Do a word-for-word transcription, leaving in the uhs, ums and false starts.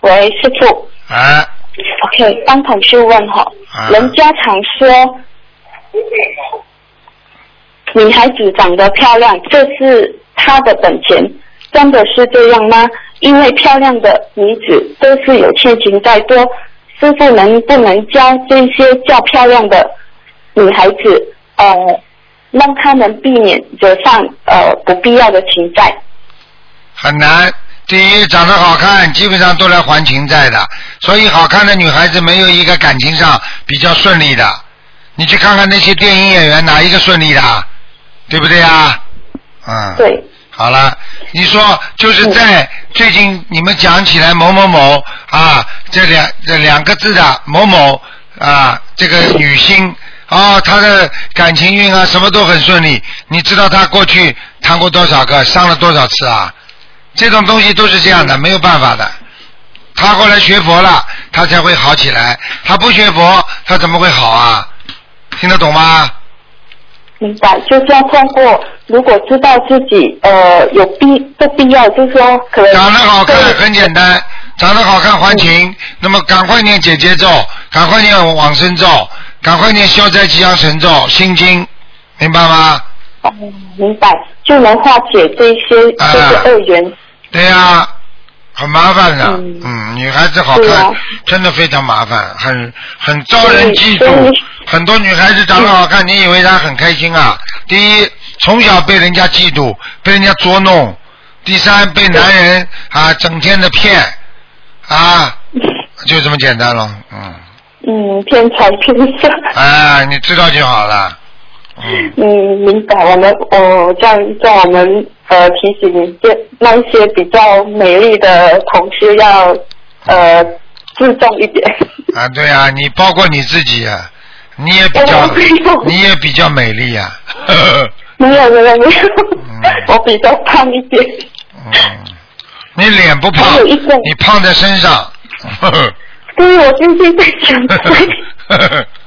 喂，师傅。 啊。 OK， 帮同事问哈、啊，人家常说女孩子长得漂亮，这是她的本钱，真的是这样吗？因为漂亮的女子都是有欠情在多，师傅能不能教这些较漂亮的女孩子，呃，让她们避免惹上呃不必要的情债？ 很难。第一，长得好看，基本上都来还情债的，所以好看的女孩子没有一个感情上比较顺利的。你去看看那些电影演员，哪一个顺利的？对不对呀？嗯。 对。 好了，你说就是在最近你们讲起来某某某啊，这两这两个字的某某啊，这个女星哦，她的感情运啊什么都很顺利。你知道她过去谈过多少个，伤了多少次啊？这种东西都是这样的，没有办法的。他后来学佛了，他才会好起来。他不学佛，他怎么会好啊？听得懂吗？ 明白，就是要通过，如果知道自己呃有必不必要，就是说可能长得好看很简单，长得好看还情，嗯、那么赶快念解结咒，赶快念往生咒，赶快念消灾吉祥神咒、心经，明白吗？ 哦，明白，就能化解这些这些恶缘。啊、 对呀、啊，很麻烦的。嗯, 嗯，女孩子好看、啊、真的非常麻烦，很很招人嫉妒。很多女孩子长得好看，嗯、你以为她很开心啊？第一，从小被人家嫉妒，被人家捉弄；第三，被男人啊整天的骗啊，就这么简单了。嗯。 嗯，骗财骗色。 哎，你知道就好了。 嗯, 嗯，明白。我们哦，这样叫我们呃提醒这那一些比较美丽的同事要呃自重一点。 啊，对啊，你包括你自己啊，你也比较，你也比较美丽啊。 没有没有没有，嗯、我比较胖一点。 嗯，你脸不胖，你胖在身上。 对，我最近在减肥。